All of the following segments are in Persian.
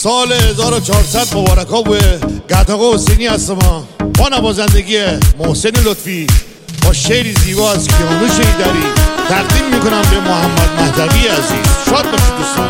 سال 1400 مبارک ها بوده. گرداقا حسینی هستم با نوازندگی محسن لطفی با شعری زیبا از کیانوش ایدری تقدیم میکنم به محمد مهدوی عزیز. شاد باشید دوستان.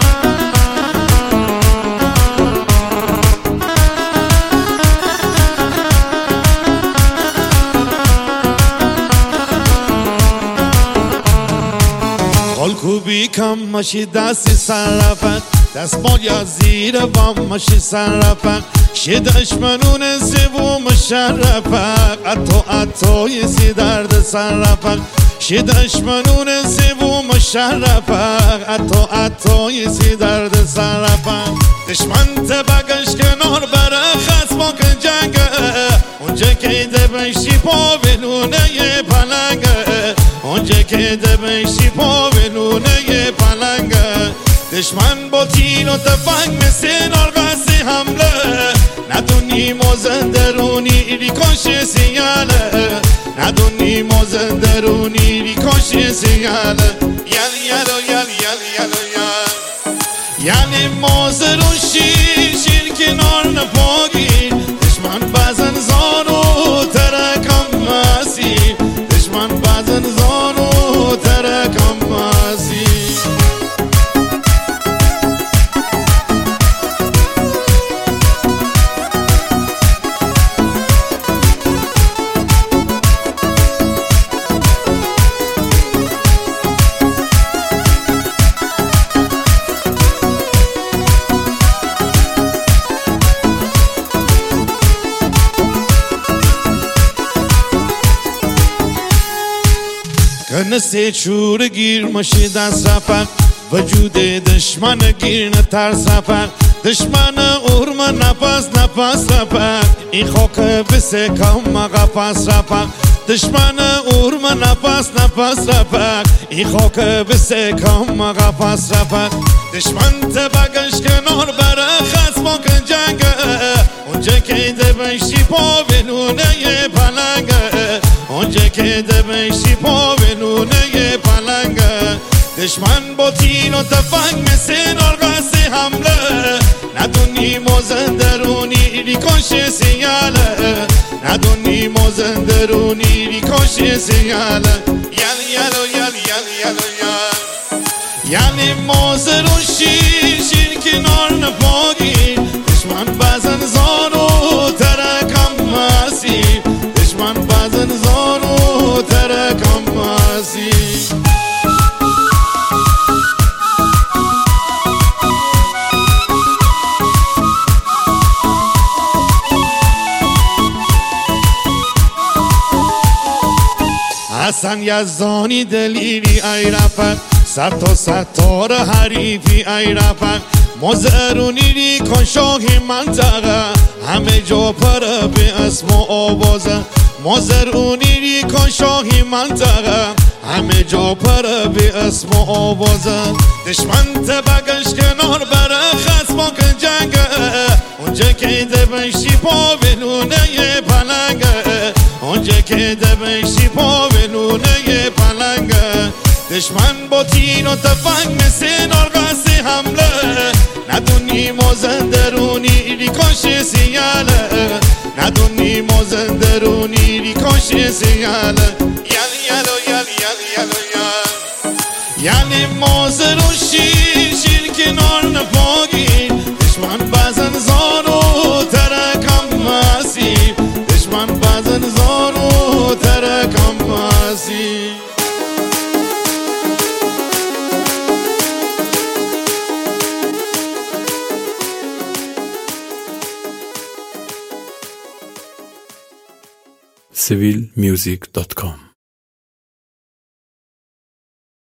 خوبی کم ماشی دستی سرفت دست مالیا زیر وام ماشی سرفت شی دشمنون زیبو مشرفت اتو سی درد سرفت شی دشمنون زیبو مشرفت اتو سی درد سرفت دشمن تبگش کنار بره خصم که جنگه اونجا که دبشی پا بلونه پلنگه اونجا که دبشی پا بلونه پلنگه دشمن با تین و تفنگ مثل نارگاسی حمله ندونی مازندرونی ریکاش سیاله ندونی مازندرونی ریکاش سیاله یل یلو یل یل یلو یل یعنی مازرون شیر کنار نپاگیر دشمن بزن زانو ترکم ماسی دشمن بزن زانو ترکم ماسی کنسته چور گیر ماشی دست رفت وجود دشمن گیر نترس رفت دشمن ارم نفس رفت این خاک بسه کم قفص رفت دشمن ارم نفس رفت این خاک بسه کم قفص رفت دشمن تبگش کنار بره خصم که جنگه اونجا که دبشی پا بلونه پلنگه اونجا که دبشی پا بلونه پلنگه دشمن با تین و تفنگ مثل نارگاسی حمله ندونی مازندرونی ریکاش سیاله ندونی مازندرونی ریکاش سیاله یل یلو یل یل یلو یل یعنی مازرون شیر کنار نپاگیر دشمن بزن زانو ترکم ماسی دشمن بزن زانو ترکم ماسی حسن یزدانی دلیری ای رفت ستار حریفی ای رفت مازرونی ری کن شاهی منطقه همه جا پر به اسم و آوازه مازرونی ری کن شاهی منطقه همه جا پر به اسم و آوازه دشمن تبگش کنار بره خصم که جنگه اونجا که دبشی پا بلونه پلنگه اونجا که دبشی پا بلونه پلنگه دشمن با تین و تفنگ مثل نارگاسی حمله ندونی مازندرونی ریکاش سیاله ندونی مازندرونی ریکاش سیاله یل یلو یل یل یلو یل یعنی مازرون شیر کنار نپاگیر دشمن بزن زانو ترکم ماسی دشمن بزن زانو ترکم ماسی civilmusic.com